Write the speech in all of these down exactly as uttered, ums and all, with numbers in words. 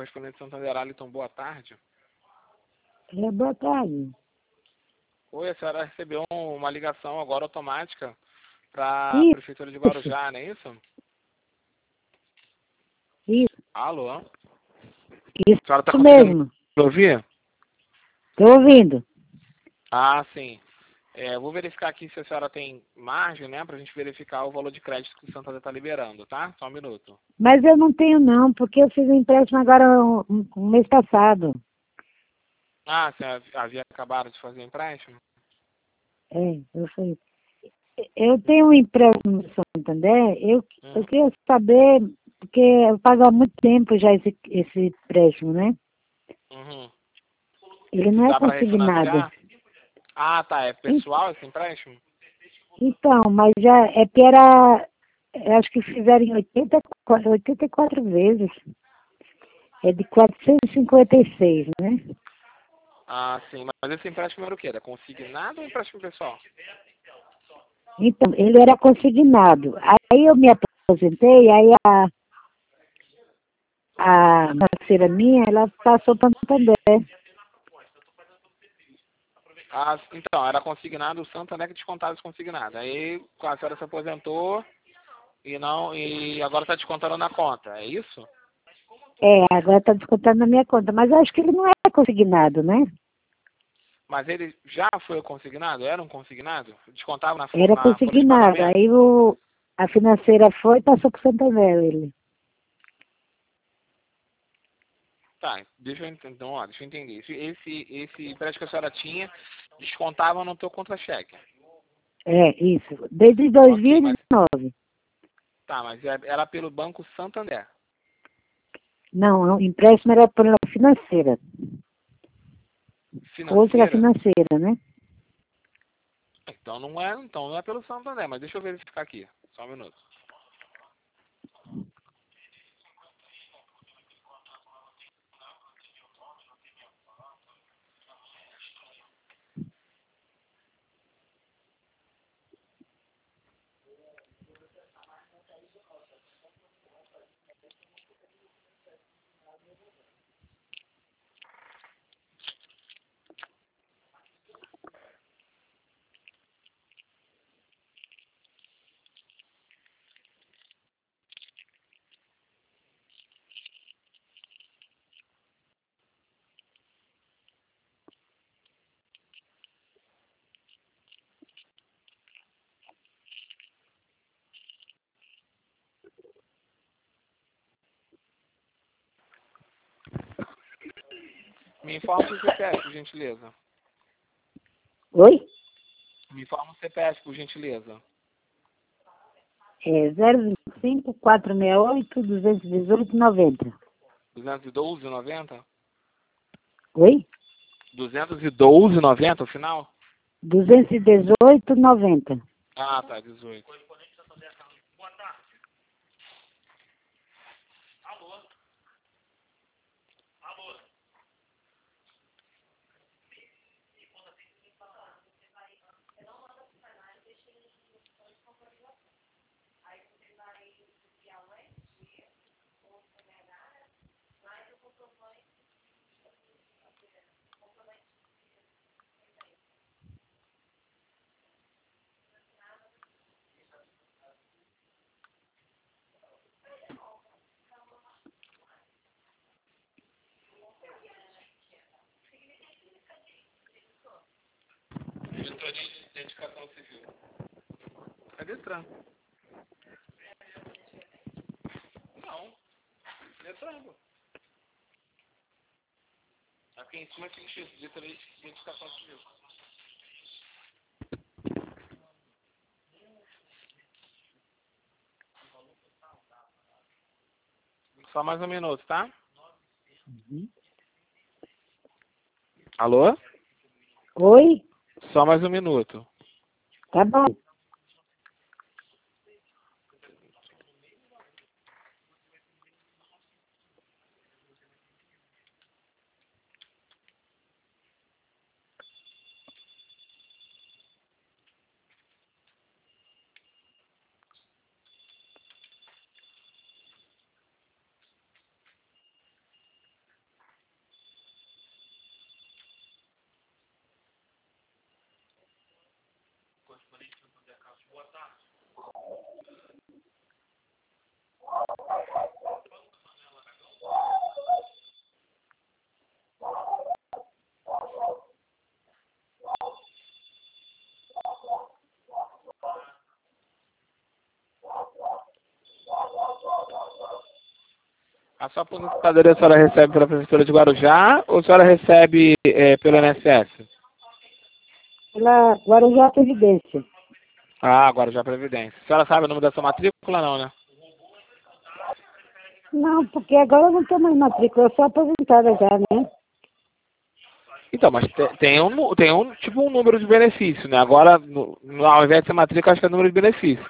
correspondente Santander, Aliton, boa tarde. É, boa tarde. Oi, a senhora recebeu uma ligação agora automática para a Isso, Prefeitura de Guarujá, não é isso? isso, Alô? A isso senhora está conseguindo mesmo. me ouvir? Estou ouvindo. Ah, sim. É, eu vou verificar aqui se a senhora tem margem, né, para a gente verificar o valor de crédito que o Santander está liberando, tá? Só um minuto. Mas eu não tenho não, porque eu fiz um empréstimo agora um, um- um mês passado. Ah, a senhora havia acabado de fazer empréstimo? É, eu fiz. Eu tenho um empréstimo no Santander, eu, eu Hum. queria saber, porque eu pago há muito tempo já esse, esse empréstimo, né? Uhum. Ele Se não é dá para consignado. refinanciar? Ah, tá. É En- pessoal esse empréstimo? Então, mas já é que era, eu acho que fizeram em oitenta e quatro oitenta e quatro vezes. É de quatrocentos e cinquenta e seis, né? Ah, sim. Mas esse empréstimo era o quê? Era consignado ou empréstimo pessoal? Então, ele era consignado. Aí eu me aposentei, aí a, a parceira minha, ela passou para o Santander. Ah, então, era consignado, o Santander que descontava esse consignado. Aí a senhora se aposentou e não e agora está descontando na conta, é isso? É, agora está descontando na minha conta, mas eu acho que ele não é consignado, né? Mas ele já foi consignado? Era um consignado? Descontava na, fo- Era na folha de consignado. pagamento? Aí o, a financeira foi e passou para o Santander ele. Tá, deixa eu entender. Então, ó, deixa eu entender. Esse, esse, esse empréstimo que a senhora tinha descontava no teu contra-cheque. É, isso. Desde Ok, mas dois mil e dezenove. tá, mas é- era pelo Banco Santander. Não, o empréstimo era pela financeira. Outra Financeira? financeira, né? Então não é, então não é pelo Santander, mas deixa eu verificar aqui. Só um minuto. Me informa o C P F, por gentileza. Oi? Me informa o C P F, por gentileza. É zero vinte e cinco, quatrocentos e sessenta e oito, duzentos e dezoito, noventa. duzentos e doze e noventa? Oi? duzentos e doze e noventa o final? duzentos e dezoito, noventa. Ah, tá, dezoito. Vistoria de identificação civil. Cadê Detran? Não, Detran. Pô. Aqui em cima tem X, vistoria de identificação civil. Só mais um minuto, tá? Uhum. Alô? Oi? Só mais um minuto. Tá bom. A sua aposentadoria a senhora recebe pela Prefeitura de Guarujá ou a senhora recebe é, pelo I N S S? Pela Guarujá Previdência. Ah, Guarujá Previdência. A senhora sabe o número da sua matrícula, não, né? Não, porque agora eu não tenho mais matrícula, eu sou aposentada já, né? Então, mas te- tem um, nu- tem um, tipo um número de benefício, né? Agora, no, no- ao invés de ser matrícula, acho que é número de benefício.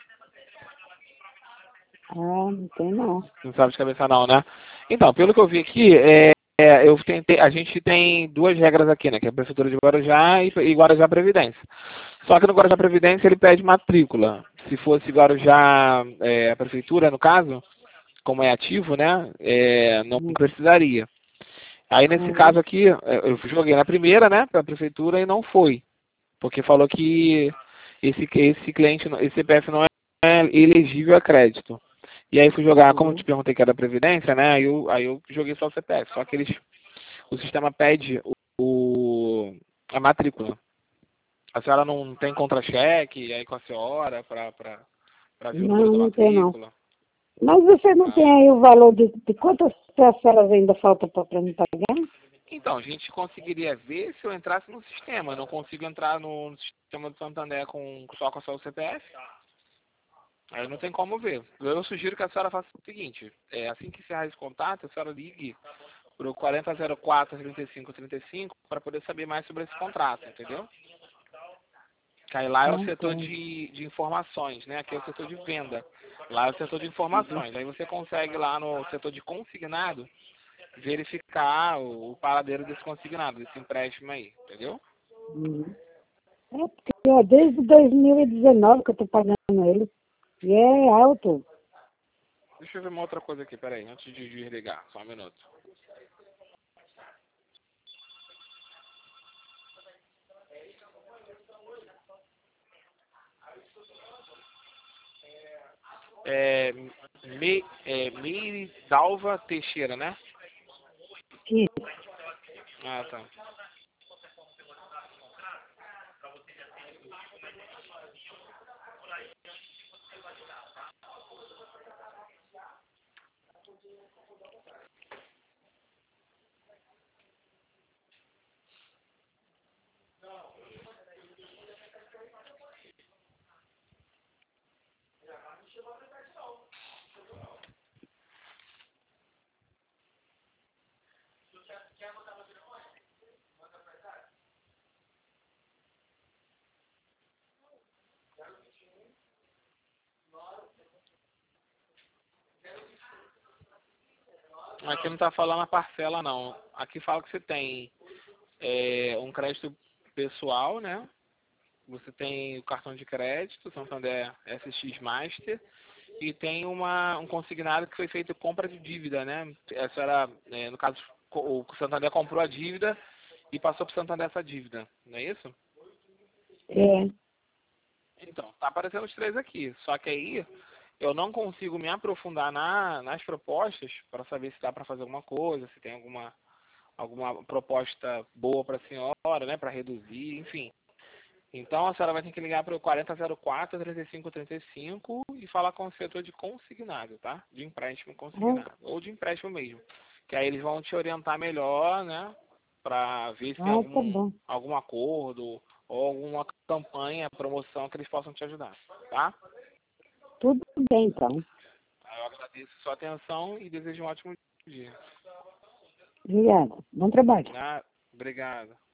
Ah, não tem não. Não sabe de cabeça não, né? Então, pelo que eu vi aqui, é, é, eu tentei, a gente tem duas regras aqui, né? Que é a Prefeitura de Guarujá e, e Guarujá Previdência. Só que no Guarujá Previdência ele pede matrícula. Se fosse Guarujá, é, a Prefeitura, no caso, como é ativo, né? É, não precisaria. Aí nesse Uhum. caso aqui, eu joguei na primeira, né? Para a Prefeitura e não foi. Porque falou que esse, esse cliente, não- esse C P F não é elegível a crédito. E aí fui jogar, como eu te perguntei que era Previdência, né? Aí eu, aí eu joguei só o C P F. Só que eles, o sistema pede o, o- a matrícula. A senhora não tem contra-cheque aí com a senhora para ver o número Não, da não tem não. matrícula? Mas você não tem Ah. aí o valor de, de quantas parcelas ainda falta para me pagar? Então, a gente conseguiria ver se eu entrasse no sistema. Eu não consigo entrar no sistema do Santander com, só com a sua C P F. Aí não tem como ver. Eu sugiro que a senhora faça o seguinte. É, assim que encerrar esse contato, a senhora ligue para o quarenta zero quatro, trinta e cinco trinta e cinco para poder saber mais sobre esse contrato, entendeu? Que aí lá é o Ah, setor tá. de, de informações, né? Aqui é o setor de venda. Lá é o setor de informações. Aí você consegue lá no setor de consignado verificar o, o paradeiro desse consignado, desse empréstimo aí, entendeu? Uhum. É porque ó, desde dois mil e dezenove que eu estou pagando ele. E é alto. Deixa eu ver uma outra coisa aqui, peraí, antes de desligar, só um minuto. É, Me, é Meridalva Teixeira, né? Isso. Ah, tá. Aqui não tá falando a parcela, não. Aqui fala que você tem é, um crédito pessoal, né? Você tem o cartão de crédito, Santander S X Master, e tem uma, um consignado que foi feito compra de dívida, né? Essa era, é, no caso, o Santander comprou a dívida e passou para o Santander essa dívida, não é isso? É. Então, tá aparecendo os três aqui. Só que aí eu não consigo me aprofundar na, nas propostas para saber se dá para fazer alguma coisa, se tem alguma, alguma proposta boa para a senhora, né? Para reduzir, enfim. Então a senhora vai ter que ligar para o quarenta zero quatro, trinta e cinco trinta e cinco e falar com o setor de consignado, tá? De empréstimo consignado. Ah, Ou de empréstimo mesmo. Que aí eles vão te orientar melhor, né? Para ver se tem ah, tá algum, bom. algum acordo ou alguma campanha, promoção que eles possam te ajudar, tá? Tudo bem, então. Eu agradeço a sua atenção e desejo um ótimo dia. Obrigada. Bom trabalho. Ah, obrigado.